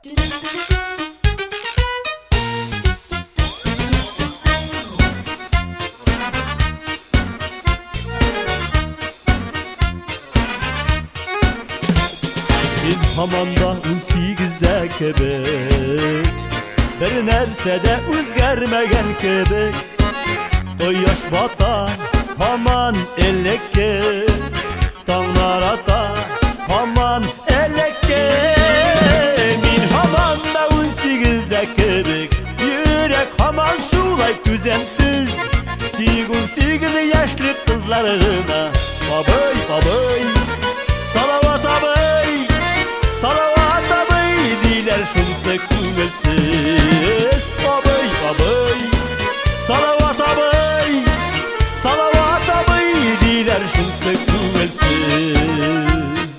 Biz hamanda 18'de kebek, bir nerse de özgermegen kebek. O yaş bata haman elekke, dağlar ata haman elekke. Min hamanda 18'de kebek, yürek haman şulay düzensiz. 18 yaşlı kızlarına babay babay, salavat abay, salavat abay diler şunse kuvvetsiz. Babay babay, salavat abay, salavat abay diler şunse kuvvetsiz.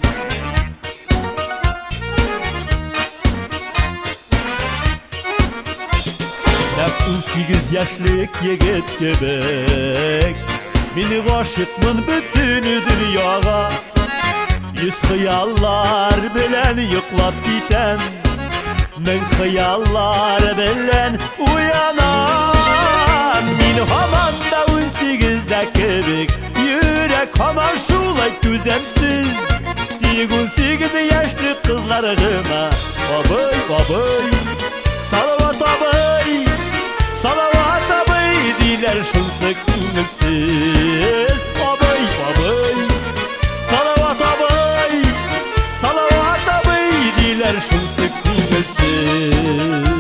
Hep 18 yaşlık yigit gebek, beni aşıkmın bütün dünyaya. Yüz hıyallar bilen yıklap biten, men hıyallar bilen uyanan. Min hamanda 18'de kebek, yürek haman şulay düzensiz. 18 yaşlı kızlarıma babay babay, salavat abay, salavat abay diler şunsa kuvvetsiz. Babay babay, salavat abay, salavat abay diler şunsa kuvvetsiz.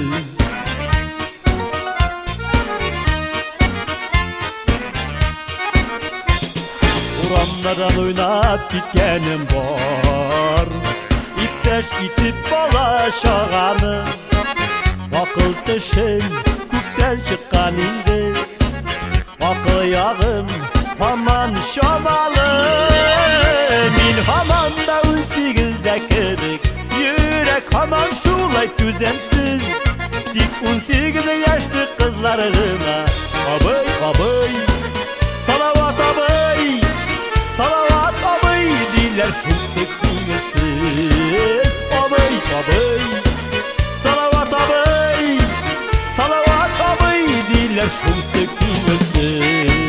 Uranlardan oynap gitkenim var, İpteş itip balaşağanı. Akıl dışın küpten çıkan indi, akıl yağım haman şamalı. Min hamanda 18'de kebek, yürek haman şulay düzensiz. 18 yaşlı kızlarına babay babay, salavat abay, salavat abay diler şunse kuvvetsiz. Babay babay, salavat abay, salavat abay diler şunse kuvvetsiz.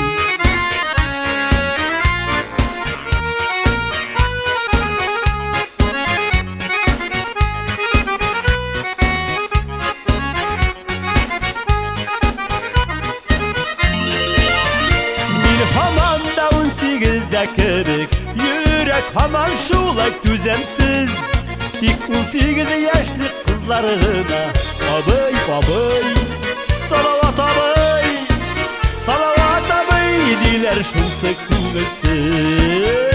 Hamanda 18'de kebek, yürek haman şulay düzensiz. 18 yaşlı kızlarına babay babay, salavat abay, salavat abay diler şunse kuvvetsiz.